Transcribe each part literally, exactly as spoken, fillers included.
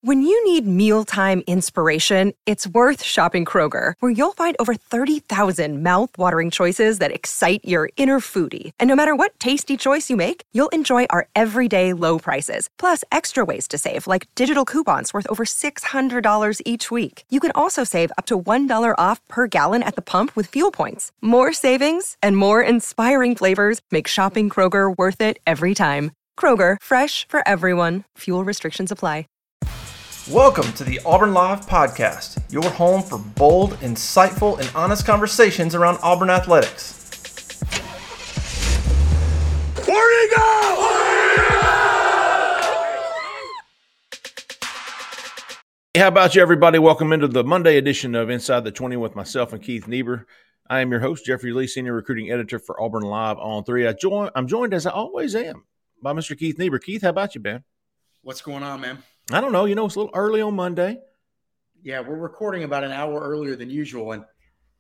When you need mealtime inspiration, it's worth shopping Kroger, where you'll find over thirty thousand mouth-watering choices that excite your inner foodie. And no matter what tasty choice you make, you'll enjoy our everyday low prices, plus extra ways to save, like digital coupons worth over six hundred dollars each week. You can also save up to one dollar off per gallon at the pump with fuel points. More savings and more inspiring flavors make shopping Kroger worth it every time. Kroger, fresh for everyone. Fuel restrictions apply. Welcome to the Auburn Live Podcast, your home for bold, insightful, and honest conversations around Auburn athletics. Where you go? Hey, how about you, everybody? Welcome into the Monday edition of Inside the twenty with myself and Keith Niebuhr. I am your host, Jeffrey Lee, Senior Recruiting Editor for Auburn Live on three. I join, I'm joined, as I always am, by Mister Keith Niebuhr. Keith, how about you, man? What's going on, man? I don't know. You know, it's a little early on Monday. Yeah, we're recording about an hour earlier than usual. And,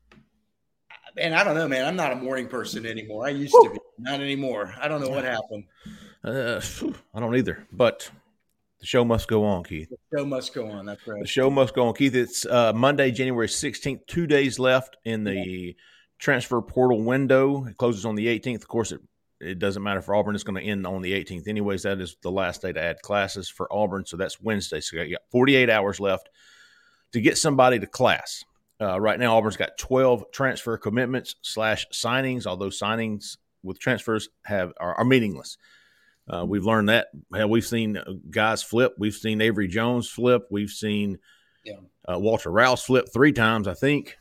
and I don't know, man. I'm not a morning person anymore. I used Woo. to be. Not anymore. I don't know what happened. Uh, I don't either. But the show must go on, Keith. The show must go on. That's right. The show must go on, Keith. It's uh, Monday, January sixteenth. Two days left in the yeah. transfer portal window. It closes on the eighteenth. Of course, it It doesn't matter for Auburn. It's going to end on the eighteenth. Anyways, that is the last day to add classes for Auburn. So that's Wednesday. So you got forty-eight hours left to get somebody to class. Uh, right now, Auburn's got twelve transfer commitments slash signings, although signings with transfers have are, are meaningless. Uh, we've learned that. Hell, we've seen guys flip. We've seen Avery Jones flip. We've seen yeah. uh, Walter Rouse flip three times, I think.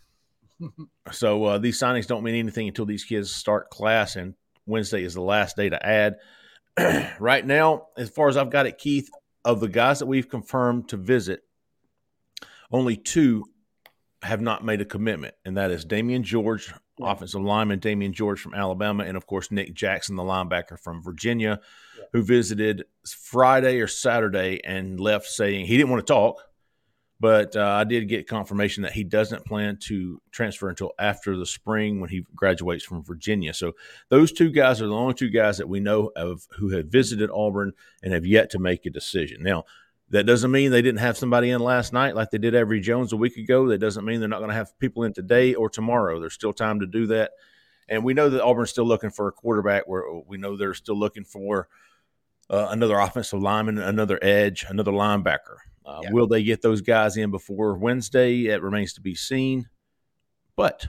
so uh, these signings don't mean anything until these kids start class, and Wednesday is the last day to add. Right now, as far as I've got it, Keith, of the guys that we've confirmed to visit, only two have not made a commitment, and that is Damian George, yeah. offensive lineman Damian George from Alabama, and, of course, Nick Jackson, the linebacker from Virginia, yeah. who visited Friday or Saturday and left saying he didn't want to talk. But uh, I did get confirmation that he doesn't plan to transfer until after the spring when he graduates from Virginia. So those two guys are the only two guys that we know of who have visited Auburn and have yet to make a decision. Now, that doesn't mean they didn't have somebody in last night like they did Avery Jones a week ago. That doesn't mean they're not going to have people in today or tomorrow. There's still time to do that. And we know that Auburn's still looking for a quarterback. Where we know they're still looking for uh, another offensive lineman, another edge, another linebacker. Uh, yeah. Will they get those guys in before Wednesday? It remains to be seen, but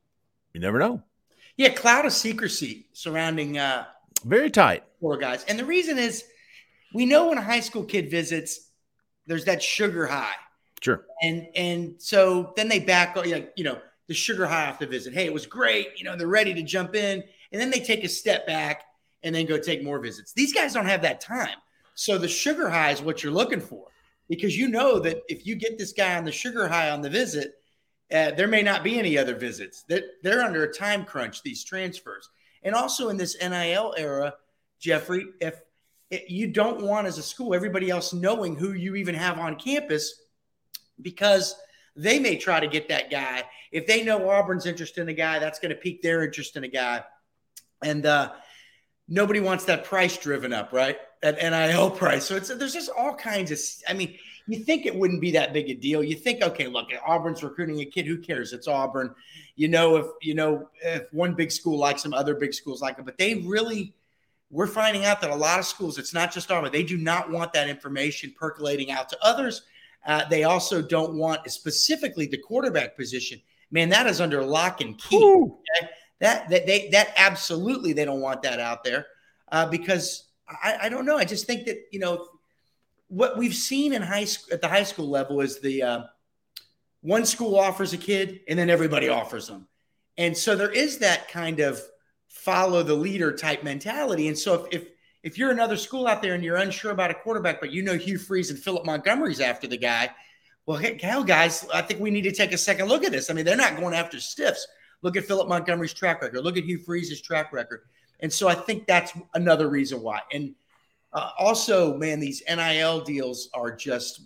you never know. Yeah, cloud of secrecy surrounding uh, very tight four guys, and the reason is we know when a high school kid visits, there's that sugar high. Sure, and and so then they back, like you know, the sugar high off the visit. Hey, it was great. You know, they're ready to jump in, and then they take a step back and then go take more visits. These guys don't have that time, so the sugar high is what you're looking for. Because you know that if you get this guy on the sugar high on the visit, uh, there may not be any other visits. That they're, they're under a time crunch, these transfers. And also in this N I L era, Jeffrey, if it, you don't want as a school everybody else knowing who you even have on campus, because they may try to get that guy. If they know Auburn's interested in a guy, that's going to pique their interest in a guy. And uh, nobody wants that price driven up, right? That N I L price. So it's there's just all kinds of – I mean, you think it wouldn't be that big a deal. You think, okay, look, Auburn's recruiting a kid. Who cares? It's Auburn. You know, if you know if one big school likes them, other big schools like them. But they really – we're finding out that a lot of schools, it's not just Auburn. They do not want that information percolating out to others. Uh, they also don't want specifically the quarterback position. Man, that is under lock and key. Okay? That, that, they, that absolutely they don't want that out there uh, because – I, I don't know. I just think that, you know, what we've seen in high school at the high school level is the uh, one school offers a kid and then everybody offers them. And so there is that kind of follow the leader type mentality. And so if, if, if you're another school out there and you're unsure about a quarterback, but you know Hugh Freeze and Philip Montgomery's after the guy, well, hey, hell, guys, I think we need to take a second look at this. I mean, they're not going after stiffs. Look at Philip Montgomery's track record. Look at Hugh Freeze's track record. And so I think that's another reason why. And uh, also, man, these N I L deals are just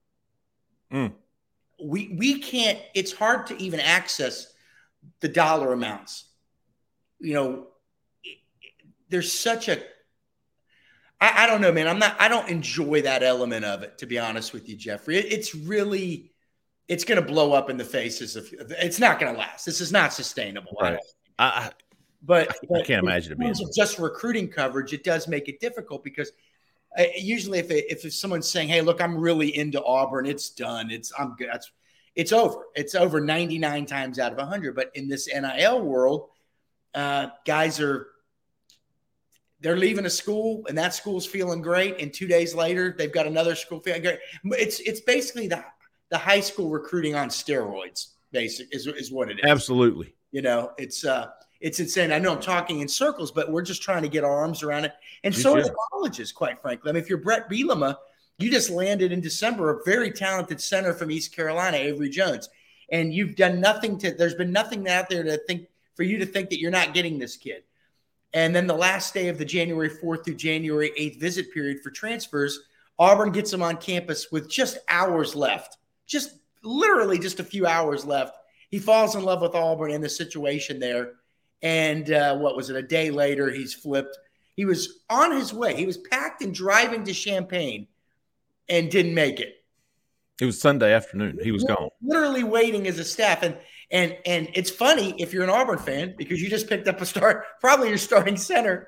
mm. – we we can't – it's hard to even access the dollar amounts. You know, it, it, there's such a I, I don't know, man. I'm not. I don't enjoy that element of it, to be honest with you, Jeffrey. It, it's really, it's going to blow up in the faces of. It's not going to last. This is not sustainable. Right. I, I, but, I, but I can't imagine it being. In terms of just recruiting coverage, it does make it difficult because uh, usually, if it, if someone's saying, "Hey, look, I'm really into Auburn," it's done. It's I'm good. It's it's over. It's over ninety-nine times out of one hundred. But in this N I L world, uh, guys are. They're leaving a school, and that school's feeling great. And two days later, they've got another school feeling great. It's it's basically the the high school recruiting on steroids. Basic is is what it is. Absolutely. You know, it's uh, it's insane. I know I'm talking in circles, but we're just trying to get our arms around it. And You so are should. the colleges, quite frankly. I mean, if you're Brett Bielema, you just landed in December a very talented center from East Carolina, Avery Jones, and you've done nothing to. There's been nothing out there to think for you to think that you're not getting this kid. And then the last day of the January fourth through January eighth visit period for transfers, Auburn gets him on campus with just hours left, just literally just a few hours left. He falls in love with Auburn and the situation there. And uh, what was it? A day later, he's flipped. He was on his way. He was packed and driving to Champaign and didn't make it. It was Sunday afternoon. He was gone. Literally waiting as a staff. And and and it's funny if you're an Auburn fan because you just picked up a start, probably your starting center.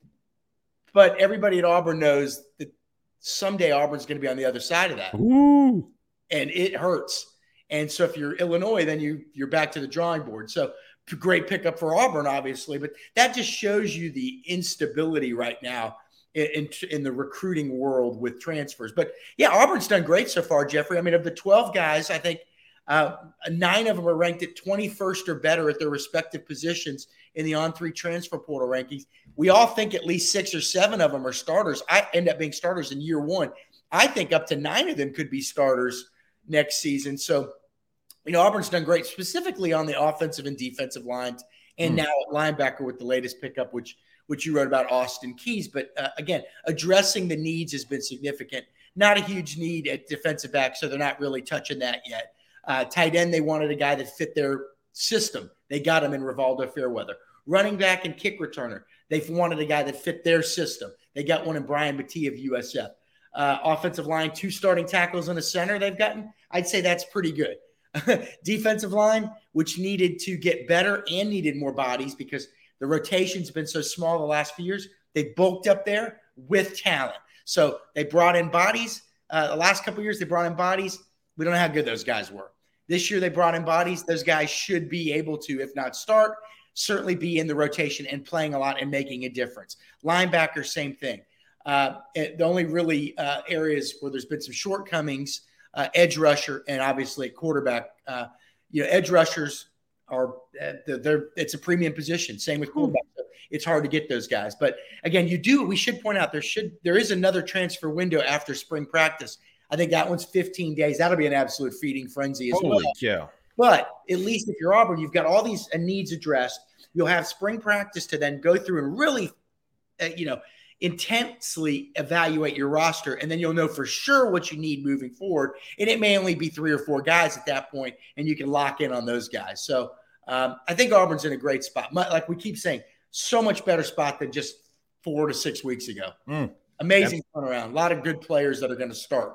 But everybody at Auburn knows that someday Auburn's going to be on the other side of that. Ooh. And it hurts. And so if you're Illinois, then you you're back to the drawing board. So great pickup for Auburn, obviously. But that just shows you the instability right now in, in the recruiting world with transfers. But yeah, Auburn's done great so far, Jeffrey. I mean, of the twelve guys, I think uh, nine of them are ranked at twenty-first or better at their respective positions in the on three transfer portal rankings. We all think at least six or seven of them are starters. I end up being starters in year one. I think up to nine of them could be starters next season. So, you know, Auburn's done great, specifically on the offensive and defensive lines, and mm. now at linebacker with the latest pickup, which which you wrote about, Austin Keys. But uh, again, addressing the needs has been significant. Not a huge need at defensive back, so they're not really touching that yet. Uh, tight end, they wanted a guy that fit their system. They got him in Rivaldo Fairweather. Running back and kick returner, they wanted a guy that fit their system. They got one in Brian Battie of U S F. Uh, offensive line, two starting tackles and a center they've gotten. I'd say that's pretty good. Defensive line, which needed to get better and needed more bodies because the rotation's been so small the last few years. They bulked up there with talent. So they brought in bodies. Uh, the last couple of years, they brought in bodies. We don't know how good those guys were. This year, they brought in bodies. Those guys should be able to, if not start, certainly be in the rotation and playing a lot and making a difference. Linebacker, same thing. Uh, the only really uh, areas where there's been some shortcomings, uh, edge rusher, and obviously quarterback. Uh, you know, edge rushers are uh, they're it's a premium position. Same with quarterback. So it's hard to get those guys. But again, you do. We should point out there should there is another transfer window after spring practice. I think that one's fifteen days. That'll be an absolute feeding frenzy as Holy well. Yeah. But at least if you're Auburn, you've got all these needs addressed. You'll have spring practice to then go through and really, uh, you know, intensely evaluate your roster, and then you'll know for sure what you need moving forward. And it may only be three or four guys at that point, and you can lock in on those guys. So um, I think Auburn's in a great spot. Like we keep saying, so much better spot than just four to six weeks ago. Mm. Amazing turnaround. A lot of good players that are going to start.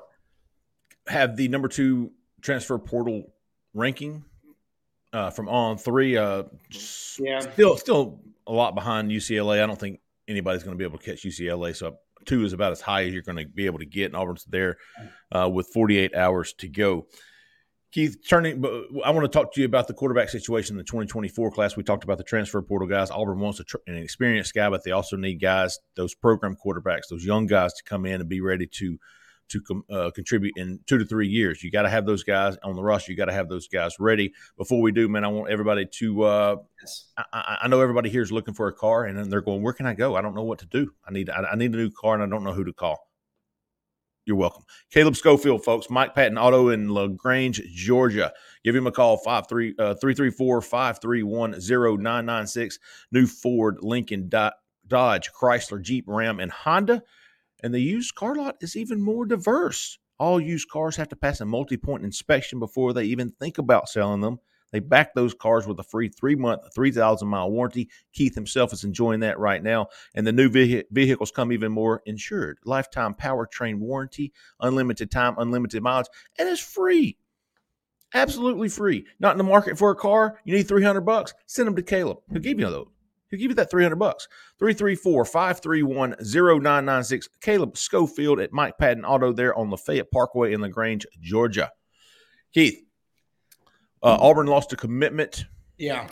Have the number two transfer portal ranking uh, from on three. Uh, Yeah. Still, still a lot behind U C L A. I don't think anybody's going to be able to catch U C L A. So two is about as high as you're going to be able to get. And Auburn's there uh, with forty-eight hours to go. Keith, turning, but I want to talk to you about the quarterback situation in the twenty twenty-four class. We talked about the transfer portal guys. Auburn wants a, an experienced guy, but they also need guys, those program quarterbacks, those young guys to come in and be ready to to uh, contribute in two to three years. You got to have those guys on the roster. You got to have those guys ready. Before we do, man, I want everybody to uh, – I, I know everybody here is looking for a car, and then they're going, where can I go? I don't know what to do. I need I, I need a new car, and I don't know who to call. You're welcome. Caleb Schofield, folks, Mike Patton Auto in LaGrange, Georgia. Give him a call, three three four, five three one, zero nine nine six. New Ford, Lincoln, Dodge, Chrysler, Jeep, Ram, and Honda. And the used car lot is even more diverse. All used cars have to pass a multi-point inspection before they even think about selling them. They back those cars with a free three-month, three thousand mile warranty. Keith himself is enjoying that right now. And the new ve- vehicles come even more insured. Lifetime powertrain warranty, unlimited time, unlimited mileage, and it's free. Absolutely free. Not in the market for a car? You need three hundred bucks? Send them to Caleb. He'll give you those. He'll give you that three hundred bucks. three three four, five three one, zero nine nine six. Caleb Schofield at Mike Patton Auto there on Lafayette Parkway in LaGrange, Georgia. Keith, uh, Auburn lost a commitment. Yeah.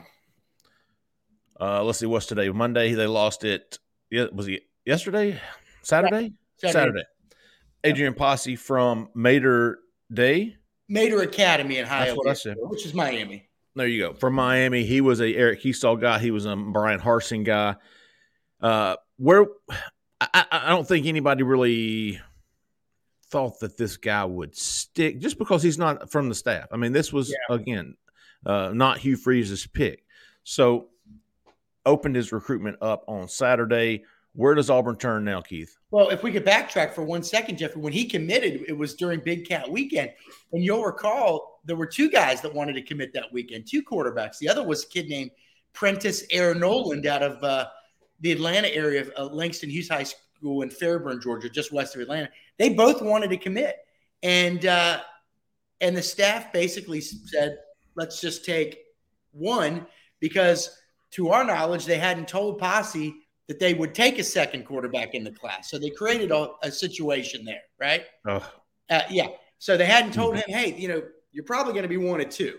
Uh, let's see, what's today? Monday. They lost it. Yeah, was it yesterday? Saturday? Saturday. Saturday. Adrian Posse from Mater Day. Mater Academy in Hialeah, That's what I said. which is Miami. There you go. From Miami, he was a Eric Keystall guy. He was a Brian Harsing guy. Uh, where I, I don't think anybody really thought that this guy would stick just because he's not from the staff. I mean, this was, yeah. again, uh, not Hugh Freeze's pick. So opened his recruitment up on Saturday. Where does Auburn turn now, Keith? Well, if we could backtrack for one second, Jeffrey, when he committed, it was during Big Cat Weekend. And you'll recall there were two guys that wanted to commit that weekend, two quarterbacks. The other was a kid named Prentice Air Noland out of uh, the Atlanta area of uh, Langston Hughes High School in Fairburn, Georgia, just west of Atlanta. They both wanted to commit. And, uh, and the staff basically said, let's just take one, because to our knowledge, they hadn't told Posse that they would take a second quarterback in the class. So they created a, a situation there, right? Oh. Uh, yeah. So they hadn't told him, hey, you know, you're probably going to be one of two.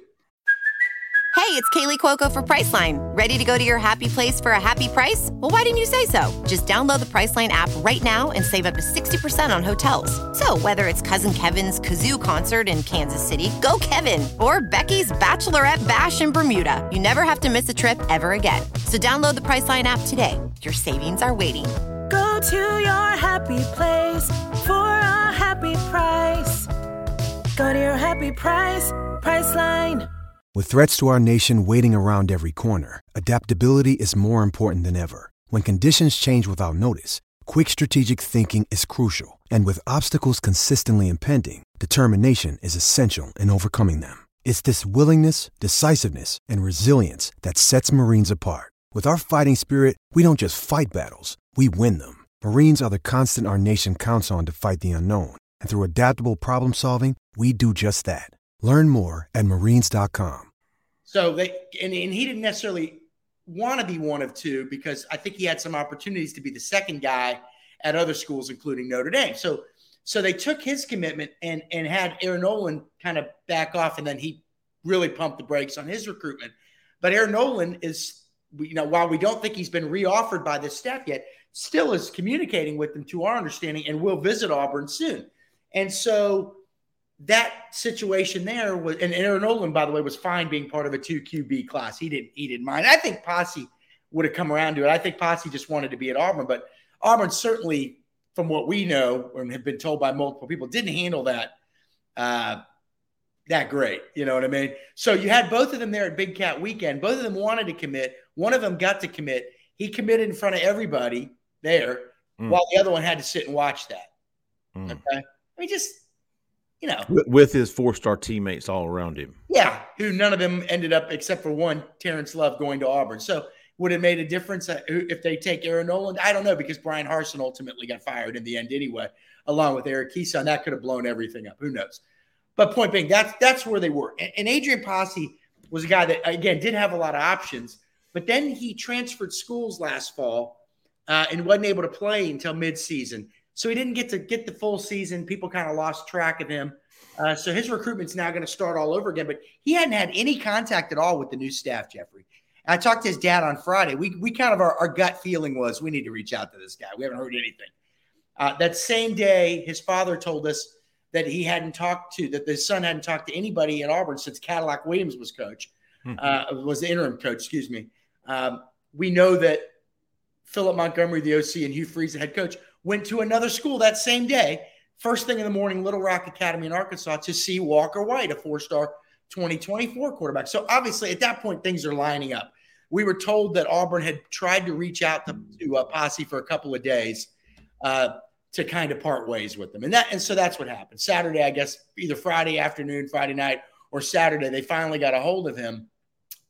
Hey, it's Kaylee Cuoco for Priceline. Ready to go to your happy place for a happy price? Well, why didn't you say so? Just download the Priceline app right now and save up to sixty percent on hotels. So whether it's Cousin Kevin's Kazoo Concert in Kansas City, go Kevin, or Becky's Bachelorette Bash in Bermuda, you never have to miss a trip ever again. So download the Priceline app today. Your savings are waiting. Go to your happy place for a happy price. Go to your happy price, Priceline. With threats to our nation waiting around every corner, adaptability is more important than ever. When conditions change without notice, quick strategic thinking is crucial. And with obstacles consistently impending, determination is essential in overcoming them. It's this willingness, decisiveness, and resilience that sets Marines apart. With our fighting spirit, we don't just fight battles, we win them. Marines are the constant our nation counts on to fight the unknown. And through adaptable problem solving, we do just that. Learn more at marines dot com. So they and, and he didn't necessarily want to be one of two, because I think he had some opportunities to be the second guy at other schools, including Notre Dame. So so they took his commitment and and had Aaron Nolan kind of back off, and then he really pumped the brakes on his recruitment. But Aaron Nolan is, you know, while we don't think he's been reoffered by this staff yet, still is communicating with them, to our understanding, and will visit Auburn soon. And so that situation there was, and Aaron Nolan, by the way, was fine being part of a two Q B class. He didn't, he didn't mind. I think Posse would have come around to it. I think Posse just wanted to be at Auburn, but Auburn certainly, from what we know and have been told by multiple people, didn't handle that uh, that great. You know what I mean? So you had both of them there at Big Cat Weekend. Both of them wanted to commit. One of them got to commit. He committed in front of everybody there, mm. while the other one had to sit and watch that. Mm. Okay, I mean, just. You know, with his four-star teammates all around him. Yeah, who none of them ended up, except for one, Terrence Love, going to Auburn. So would it made a difference if they take Aaron Nolan? I don't know, because Brian Harsin ultimately got fired in the end anyway, along with Eric Keystall. That could have blown everything up. Who knows? But point being, that's that's where they were. And, and Adrian Posse was a guy that, again, did have a lot of options. But then he transferred schools last fall uh, and wasn't able to play until midseason. So he didn't get to get the full season. People kind of lost track of him. Uh, so his recruitment's now going to start all over again. But he hadn't had any contact at all with the new staff, Jeffrey. And I talked to his dad on Friday. We we kind of, our, our gut feeling was we need to reach out to this guy. We haven't heard anything. Uh, that same day, his father told us that he hadn't talked to, that his son hadn't talked to anybody at Auburn since Cadillac Williams was coach, mm-hmm. uh, was the interim coach, excuse me. Um, we know that Philip Montgomery, the O C, and Hugh Freeze, the head coach, went to another school that same day, first thing in the morning, Little Rock Academy in Arkansas, to see Walker White, a four-star twenty twenty-four quarterback. So obviously at that point, things are lining up. We were told that Auburn had tried to reach out to, to uh, Posse for a couple of days uh, to kind of part ways with them. And that, and so that's what happened. Saturday, I guess, either Friday afternoon, Friday night, or Saturday, they finally got a hold of him.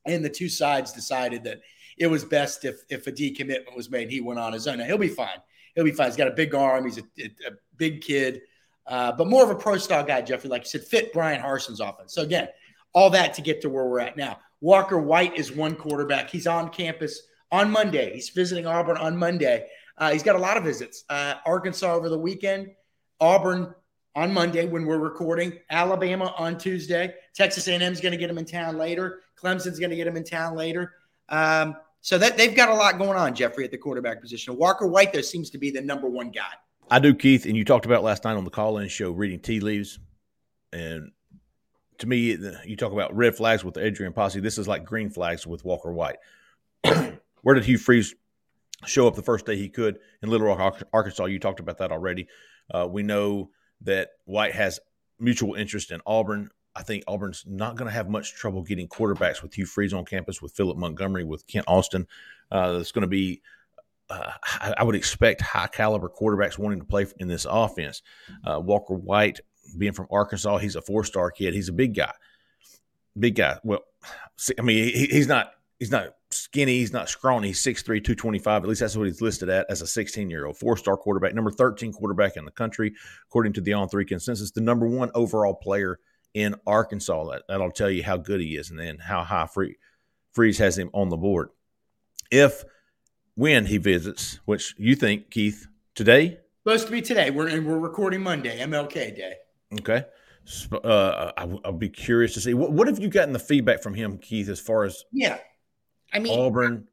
And the two sides decided that it was best if if a decommitment was made, he went on his own. Now, he'll be fine. He'll be fine. He's got a big arm. He's a, a big kid, uh, but more of a pro-style guy, Jeffrey, like you said, fit Brian Harson's offense. So, again, all that to get to where we're at now. Walker White is one quarterback. He's on campus on Monday. He's visiting Auburn on Monday. Uh, he's got a lot of visits. Uh, Arkansas over the weekend, Auburn on Monday when we're recording, Alabama on Tuesday. Texas A and M is going to get him in town later. Clemson's going to get him in town later. Um, so that they've got a lot going on, Jeffrey, at the quarterback position. Walker White, though, seems to be the number one guy. I do, Keith, and you talked about last night on the call-in show reading tea leaves. And to me, you talk about red flags with Adrian Posse. This is like green flags with Walker White. Where did Hugh Freeze show up the first day he could? In Little Rock, Arkansas, you talked about that already. Uh, we know that White has mutual interest in Auburn. I think Auburn's not going to have much trouble getting quarterbacks with Hugh Freeze on campus, with Philip Montgomery, with Kent Austin. Uh, it's going to be, uh, I, I would expect high-caliber quarterbacks wanting to play in this offense. Uh, Walker White, being from Arkansas, he's a four-star kid. He's a big guy. Big guy. Well, I mean, he, he's not he's not skinny. He's not scrawny. He's six three, two twenty-five. At least that's what he's listed at as a sixteen-year-old. Four-star quarterback, number thirteen quarterback in the country, according to the On three consensus, the number one overall player in Arkansas. That, that'll tell you how good he is and then how high Free, Freeze has him on the board. If, when he visits, which you think, Keith, today? Supposed to be today. We're, and we're recording Monday, M L K Day. Okay. Uh, I, I'll be curious to see. What, what have you gotten the feedback from him, Keith, as far as yeah, I mean, Auburn?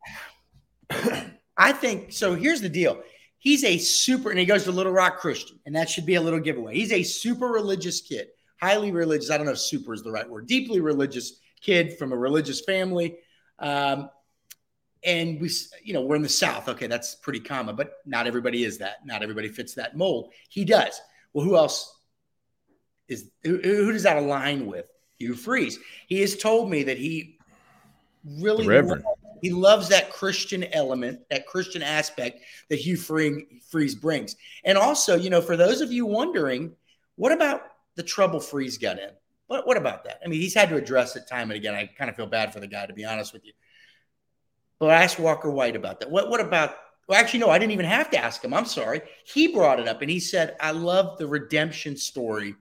I think, so here's the deal. He's a super, and he goes to Little Rock Christian, and that should be a little giveaway. He's a super religious kid, highly religious. I don't know if super is the right word. Deeply religious kid from a religious family. Um, and we, you know, we're in the South. Okay, that's pretty common, but not everybody is that. Not everybody fits that mold. He does. Well, who else? Is who, who does that align with? Hugh Freeze. He has told me that he really loves, he loves that Christian element, that Christian aspect that Hugh Freeze brings. And also, you know, for those of you wondering, what about the trouble Freeze got in? What, what about that? I mean, he's had to address it time and again. I kind of feel bad for the guy, to be honest with you. But I asked Walker White about that. What, what about – well, actually, no, I didn't even have to ask him. I'm sorry. He brought it up, and he said, I love the redemption story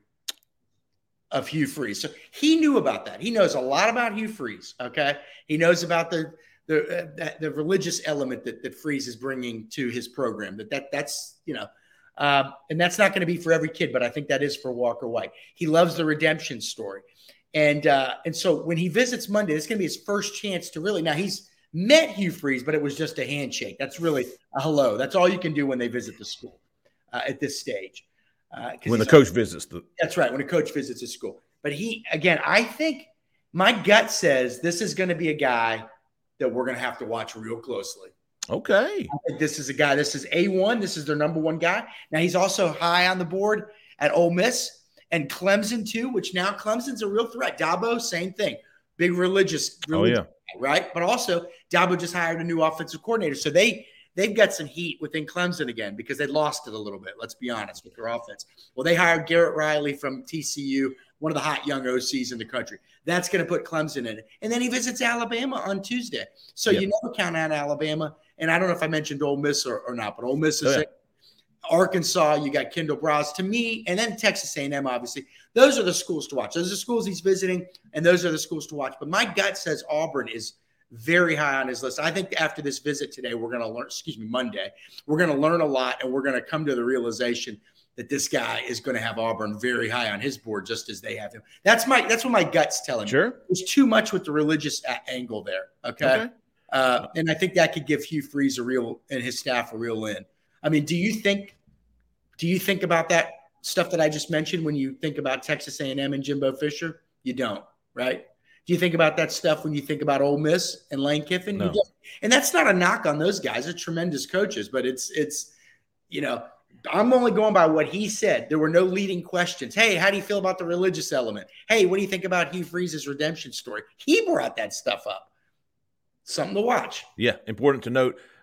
of Hugh Freeze. So he knew about that. He knows a lot about Hugh Freeze, okay? He knows about the the uh, the religious element that, that Freeze is bringing to his program. That, that That's, you know, um, and that's not going to be for every kid, but I think that is for Walker White. He loves the redemption story. And uh, and so when he visits Monday, it's going to be his first chance to really – now he's met Hugh Freeze, but it was just a handshake. That's really a hello. That's all you can do when they visit the school uh, at this stage. Uh, when the coach visits the that's right when a coach visits a school. But he again, I think my gut says this is going to be a guy that we're going to have to watch real closely. Okay, I think this is a guy. This is A one. This is their number one guy. Now he's also high on the board at Ole Miss and Clemson too, which now Clemson's a real threat. Dabo, same thing, big religious. religious oh yeah, guy, right. But also Dabo just hired a new offensive coordinator, so they. They've got some heat within Clemson again because they lost it a little bit, let's be honest, with their offense. Well, they hired Garrett Riley from T C U, one of the hot young O Cs in the country. That's going to put Clemson in it. And then he visits Alabama on Tuesday. So yep. You never count out Alabama. And I don't know if I mentioned Ole Miss or, or not, but Ole Miss is oh, yeah. Arkansas, you got Kendall Browse. To me, and then Texas A and M, obviously. Those are the schools to watch. Those are the schools he's visiting, and those are the schools to watch. But my gut says Auburn is – very high on his list. I think after this visit today, we're going to learn, excuse me, Monday, we're going to learn a lot, and we're going to come to the realization that this guy is going to have Auburn very high on his board, just as they have him. That's my, that's what my gut's telling me. Sure. There's too much with the religious a- angle there. Okay. okay. Uh, and I think that could give Hugh Freeze a real, and his staff a real in. I mean, do you think, do you think about that stuff that I just mentioned when you think about Texas A and M and Jimbo Fisher? You don't, right? Do you think about that stuff when you think about Ole Miss and Lane Kiffin? No. And that's not a knock on those guys. They're tremendous coaches, but it's, it's, you know, I'm only going by what he said. There were no leading questions. Hey, how do you feel about the religious element? Hey, what do you think about Hugh Freeze's redemption story? He brought that stuff up. Something to watch. Yeah, important to note.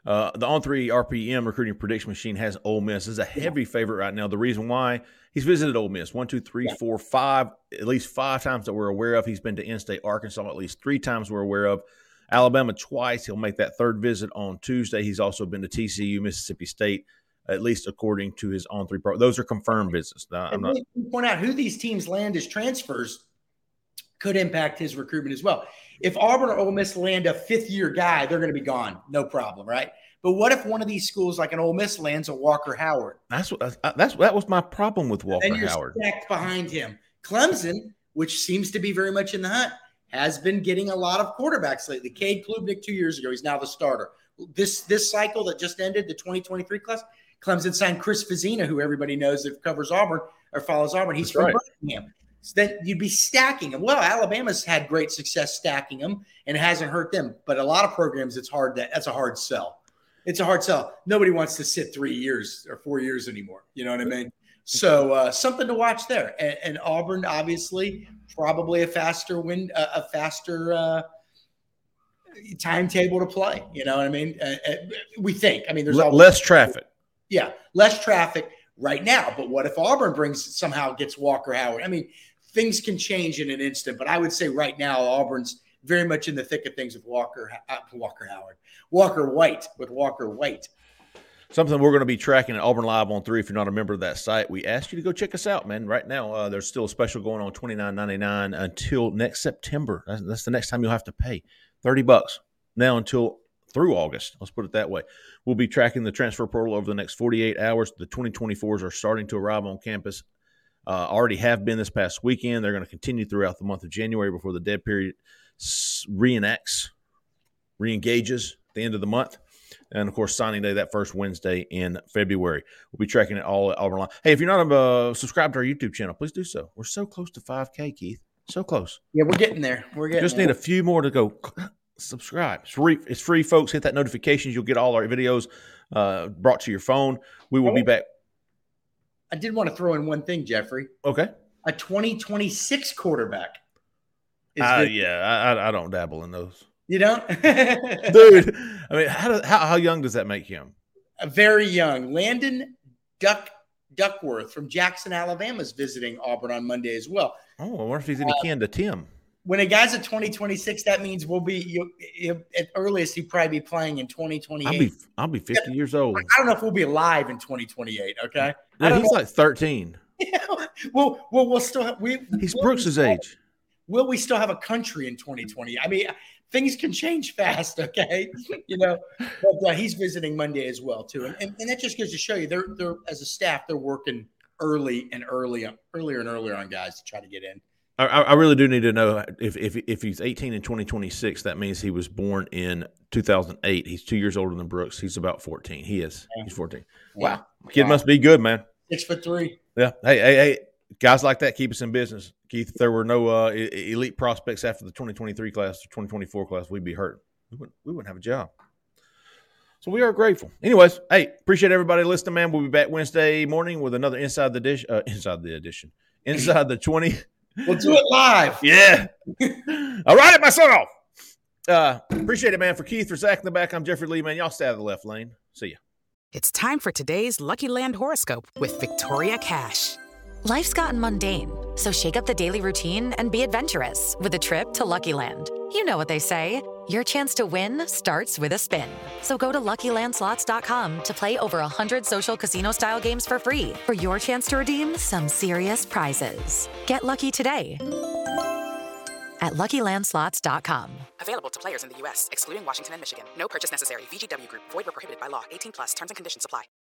Uh, the On three R P M recruiting prediction machine has Ole Miss as a heavy favorite right now. The reason why, he's visited Ole Miss one, two, three, four, five, at least five times that we're aware of. He's been to in-state Arkansas at least three times we're aware of. Alabama twice. He'll make that third visit on Tuesday. He's also been to T C U, Mississippi State, at least according to his On three pro. Those are confirmed visits. Now, I'm not point out who these teams land as transfers could impact his recruitment as well. If Auburn or Ole Miss land a fifth-year guy, they're going to be gone, no problem, right? But what if one of these schools, like an Ole Miss, lands a Walker Howard? That's what that's that was my problem with Walker and you're Howard. Stacked behind him. Clemson, which seems to be very much in the hunt, has been getting a lot of quarterbacks lately. Cade Klubnik two years ago, he's now the starter. This this cycle that just ended, the twenty twenty-three class, Clemson signed Chris Fazzina, who everybody knows that covers Auburn or follows Auburn. He's That's from right. Birmingham. So then you'd be stacking them. Well, Alabama's had great success stacking them and it hasn't hurt them. But a lot of programs, it's hard. That that's a hard sell. It's a hard sell. Nobody wants to sit three years or four years anymore. You know what I mean? So uh, something to watch there. And, and Auburn, obviously, probably a faster win, uh, a faster uh, timetable to play. You know what I mean? Uh, uh, we think. I mean, there's L- always, less traffic. Yeah, less traffic right now. But what if Auburn brings somehow gets Walker Howard? I mean, things can change in an instant. But I would say right now, Auburn's very much in the thick of things with Walker uh, Walker Howard, Walker White with Walker White. Something we're going to be tracking at Auburn Live on three. If you're not a member of that site, we ask you to go check us out, man. Right now, uh, there's still a special going on, twenty-nine ninety-nine until next September. That's, that's the next time you'll have to pay thirty bucks now until through August. Let's put it that way. We'll be tracking the transfer portal over the next forty-eight hours. The twenty twenty-fours are starting to arrive on campus. Uh, already have been this past weekend. They're going to continue throughout the month of January before the dead period reenacts, reengages at the end of the month. And, of course, signing day that first Wednesday in February. We'll be tracking it all at Auburn Live. Hey, if you're not uh, subscribed to our YouTube channel, please do so. We're so close to five K, Keith. So close. Yeah, we're getting there. We're getting Just there. need a few more to go. Subscribe. It's free, it's free, folks. Hit that notifications. You'll get all our videos uh, brought to your phone. We will be back. I did want to throw in one thing, Jeffrey. Okay. A twenty twenty-six quarterback. Is Uh, good. yeah, I, I don't dabble in those. You don't? Dude, I mean, how, do, how how young does that make him? A very young. Landon Duck Duckworth from Jackson, Alabama is visiting Auburn on Monday as well. Oh, I wonder if he's any kin to Tim. When a guy's at twenty twenty-six, that means we'll be you, you, at earliest he'd probably be playing in twenty twenty-eight. I'll be I'll be fifty years old. I don't know if we'll be alive in twenty twenty-eight. Okay, I Yeah, don't he's know. like thirteen. well, well, we'll still have, we. He's will Brooks's we still- age. Will we still have a country in twenty twenty? I mean, things can change fast. Okay, you know, but uh, he's visiting Monday as well too, and, and and that just goes to show you they're they're as a staff they're working early and early earlier and earlier on guys to try to get in. I, I really do need to know if, if if he's eighteen in twenty twenty-six, that means he was born in two thousand eight. He's two years older than Brooks. He's about fourteen. He is. He's fourteen. Wow. Kid Wow. must be good, man. Six foot three. Yeah. Hey, hey, hey. Guys like that keep us in business. Keith, if there were no uh, e- elite prospects after the twenty twenty-three class or twenty twenty-four class, we'd be hurt. We wouldn't, we wouldn't have a job. So we are grateful. Anyways, hey, appreciate everybody listening, man. We'll be back Wednesday morning with another Inside the Dish. Uh, inside the Edition. Inside the twenty. We'll do it live. Yeah. All right, my son off. Uh, appreciate it, man. For Keith, for Zach in the back, I'm Jeffrey Lee, man. Y'all stay out of the left lane. See ya. It's time for today's Lucky Land horoscope with Victoria Cash. Life's gotten mundane, so shake up the daily routine and be adventurous with a trip to Lucky Land. You know what they say, your chance to win starts with a spin. So go to Lucky Land Slots dot com to play over one hundred social casino-style games for free for your chance to redeem some serious prizes. Get lucky today at Lucky Land Slots dot com. Available to players in the U S, excluding Washington and Michigan. No purchase necessary. V G W Group. Void where prohibited by law. eighteen plus. Terms and conditions apply.